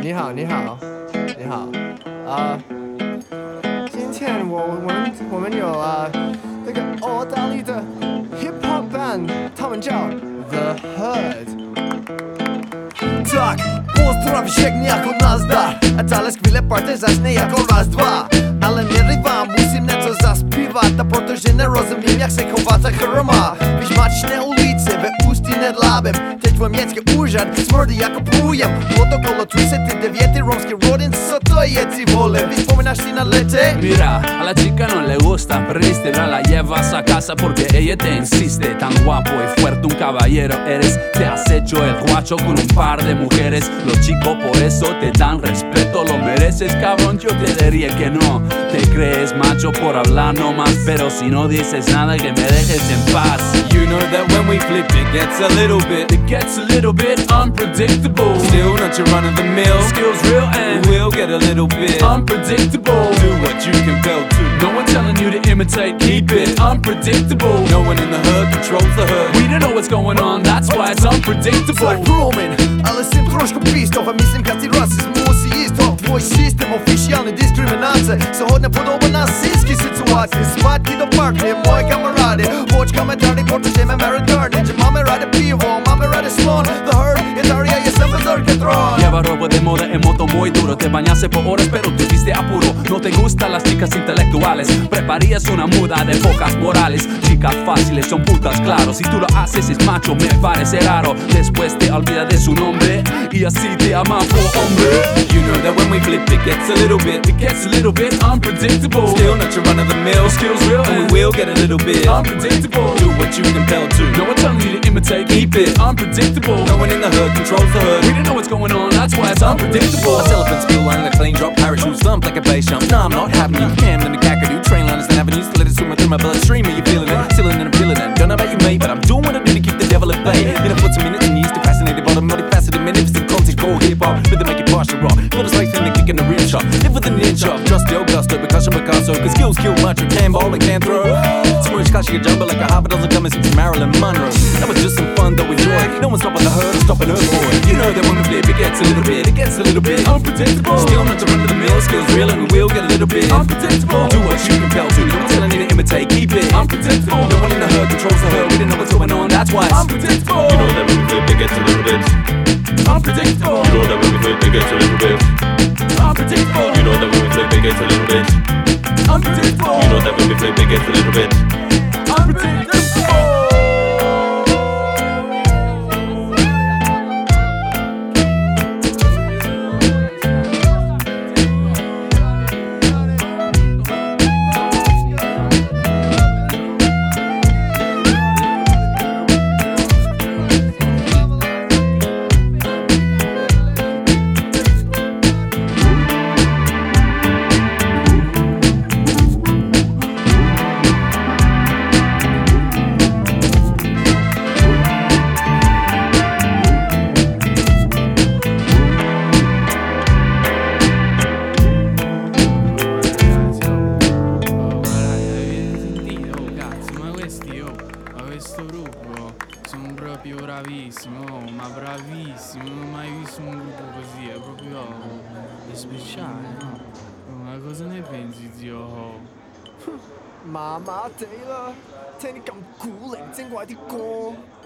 你好，你好，你好，今天我们有那个澳大利的 hip hop band， 他们叫 The Hood。Tak, pozdrav všech jako nazdar. Ať ale skvělé party začne jako raz, dva. Ale nerývám, musím něco zaspívat. A protože nerozumím, jak se chovat ta chroma. Když máš na ulici ve ústí nad lábem, teď tvoj městský úřad smrdí jako průjem. Protokolo 39 romský rodin, co to je ty vole? Vzpomínáš si na lete? Mira, a la chica no le gusta reírte, pero la llevas a casa porque ella te insiste. Tan guapo y fuerte, un caballero eres. Te has hecho el guacho con un par de mujeres. Los chicos por eso te dan respeto. Lo mereces, cabrón, yo te diría que no. Te crees macho por hablar nomás, pero si no dices nada que me dejes en paz. You know that when we flip it gets a little bit unpredictable. Still not your run of the mill. Skills real and we'll get a little bit unpredictable. Do what you compelled to. No one telling you to imitate, keep it unpredictable. No one in the hood controls the hood. We don't know what's going on, that's why it's unpredictable. Tak promiň, ale jsem trošku pístov a myslím, každý rasism musí jíst ho. Tvoj systém oficiální diskriminace se hodně podobá na síský situaci. Zpátky do party, moje kamarády, počkáme tady, protože máme retardy. Že máme rádi pivo, máme rádi slon. The Herd je tady a je sem bezorky tron. Lleva ropa de moda en moto muy duro. Te bañaste por horas pero te viste apuro. No te gustan las chicas intelectuales. Preparías una muda de pocas morales. Chicas fáciles son putas, claro. Si tú lo haces es macho, me parece raro. Después te olvidas de su nombre y así te ama por hombre. You know that when we flip it gets a little bit unpredictable. Still not your run of the mill. Skills real and we will get a little bit unpredictable. Do what you compelled to. No one telling you to imitate, keep it unpredictable. No one in the hood controls the hood. We don't know what's going on, that's why it's unpredictable. A elephant spill line and a clean drop parachute slump like a bass jump. Nah, I'm not having you. Cam and the kakadoo train liners and avenues to let it swim through my bloodstream. Are you feeling it? Chilling and I'm feeling it. Don't know about you, mate, but I'm doing what I do to keep the devil at bay. Been up for some minutes and years to fascinate the bottom, multifaceted, magnificent context, core hip hop, with the make it posture rock. Feel the space in the kick and the rim shot. Live with an inch up, trust the Augusta, percussion Picasso. Cause skills kill much, you can bowl and can throw. Smooch cash you jumble like a half a dozen coming since Marilyn Monroe. That was just some fun that we enjoy. No one's stopping the herd, stopping her boy. You know that when we flip it gets a little bit unpredictable. Still not to run to the mill, skills real and we will get a little bit unpredictable. Do what you compelled to. No one telling you to imitate, keep it unpredictable. No one in the herd controls the herd. We don't know what's going on, that's why it's unpredictable. You know that when we flip it gets a little bit unpredictable. You know that when we flip it gets a little bit unpredictable. You know that when we flip it gets a little bit unpredictable. You know that when we flip it gets a little bit unpredictable. Questo gruppo sono proprio bravissimo, ma bravissimo, non ho mai visto un gruppo così, è proprio è speciale, no? Ma cosa ne pensi, zio? Mamma Taylor，听你咁古靈精怪啲歌。